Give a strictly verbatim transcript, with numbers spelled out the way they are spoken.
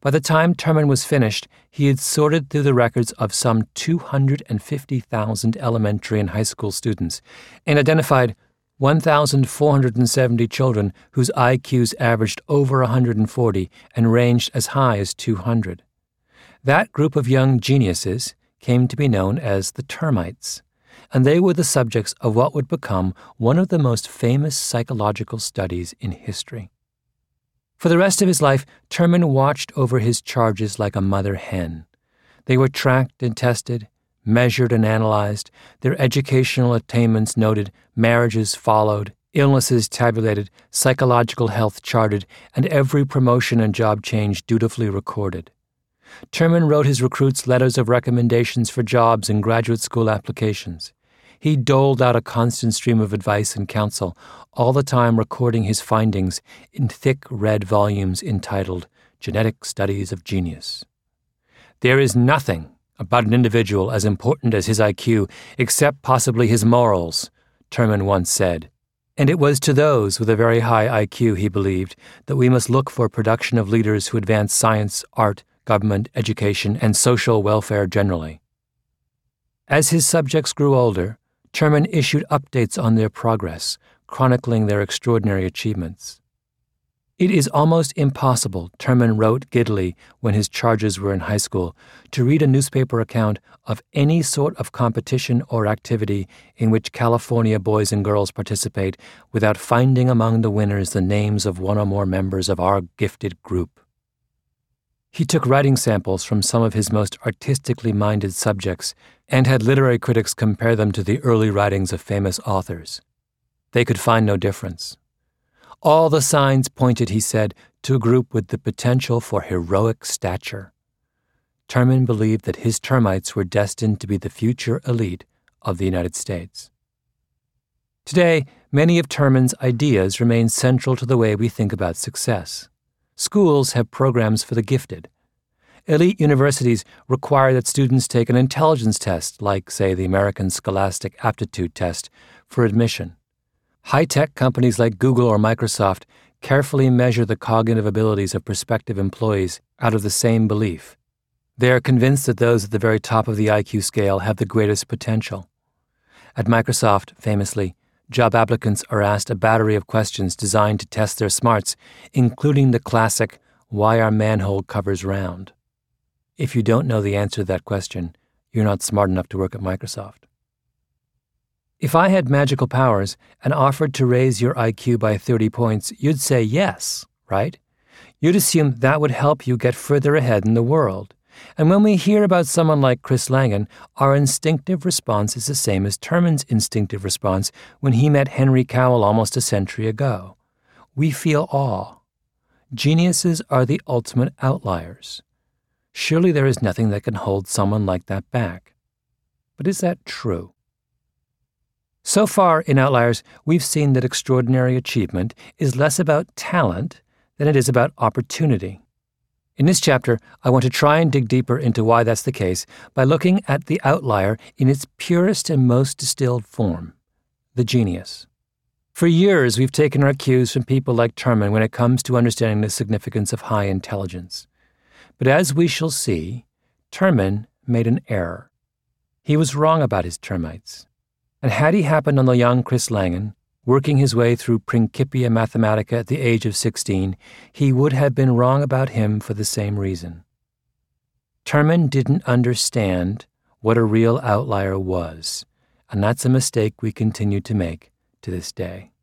By the time Terman was finished, he had sorted through the records of some two hundred fifty thousand elementary and high school students and identified one thousand four hundred seventy children whose I Qs averaged over one hundred forty and ranged as high as two hundred. That group of young geniuses came to be known as the termites, and they were the subjects of what would become one of the most famous psychological studies in history. For the rest of his life, Terman watched over his charges like a mother hen. They were tracked and tested, measured and analyzed, their educational attainments noted, marriages followed, illnesses tabulated, psychological health charted, and every promotion and job change dutifully recorded. Terman wrote his recruits letters of recommendations for jobs and graduate school applications. He doled out a constant stream of advice and counsel, all the time recording his findings in thick red volumes entitled Genetic Studies of Genius. There is nothing about an individual as important as his I Q, except possibly his morals, Terman once said. And it was to those with a very high I Q, he believed, that we must look for production of leaders who advance science, art, government, education, and social welfare generally. As his subjects grew older, Terman issued updates on their progress, chronicling their extraordinary achievements. It is almost impossible, Terman wrote giddily when his charges were in high school, to read a newspaper account of any sort of competition or activity in which California boys and girls participate without finding among the winners the names of one or more members of our gifted group. He took writing samples from some of his most artistically minded subjects and had literary critics compare them to the early writings of famous authors. They could find no difference. All the signs pointed, he said, to a group with the potential for heroic stature. Terman believed that his termites were destined to be the future elite of the United States. Today, many of Terman's ideas remain central to the way we think about success. Schools have programs for the gifted. Elite universities require that students take an intelligence test, like, say, the American Scholastic Aptitude Test, for admission. High-tech companies like Google or Microsoft carefully measure the cognitive abilities of prospective employees out of the same belief. They are convinced that those at the very top of the I Q scale have the greatest potential. At Microsoft, famously, job applicants are asked a battery of questions designed to test their smarts, including the classic, "Why are manhole covers round?" If you don't know the answer to that question, you're not smart enough to work at Microsoft. If I had magical powers and offered to raise your I Q by thirty points, you'd say yes, right? You'd assume that would help you get further ahead in the world. And when we hear about someone like Chris Langan, our instinctive response is the same as Terman's instinctive response when he met Henry Cowell almost a century ago. We feel awe. Geniuses are the ultimate outliers. Surely there is nothing that can hold someone like that back. But is that true? So far in Outliers, we've seen that extraordinary achievement is less about talent than it is about opportunity. In this chapter, I want to try and dig deeper into why that's the case by looking at the outlier in its purest and most distilled form, the genius. For years, we've taken our cues from people like Terman when it comes to understanding the significance of high intelligence. But as we shall see, Terman made an error. He was wrong about his termites. And had he happened on the young Chris Langan, working his way through Principia Mathematica at the age of sixteen, he would have been wrong about him for the same reason. Terman didn't understand what a real outlier was, and that's a mistake we continue to make to this day.